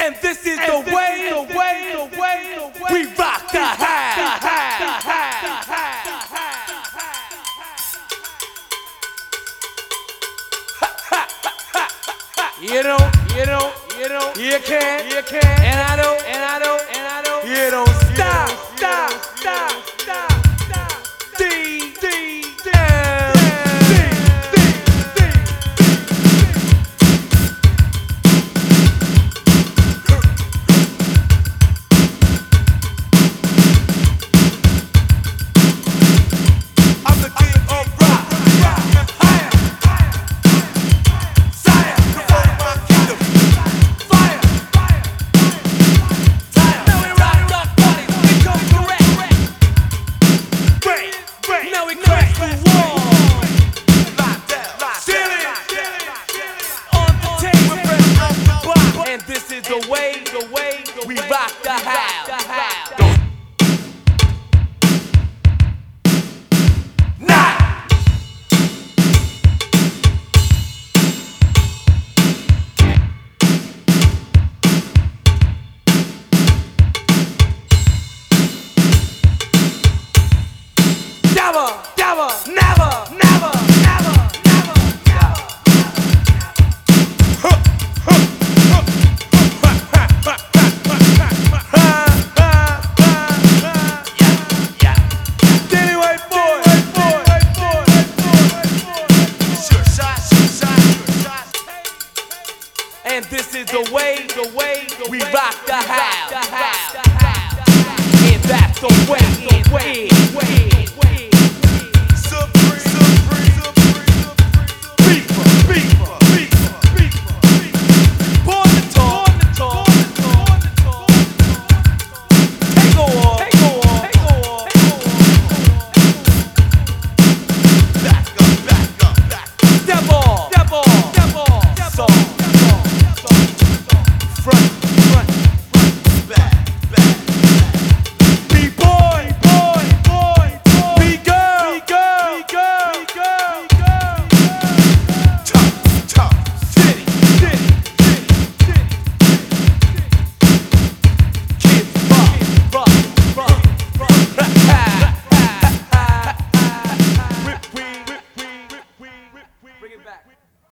And this is the way we rock the house. You can, and I don't, you don't stop. This is the way we rock the house. Never. And this is the way we rock the house. And that's the way it is.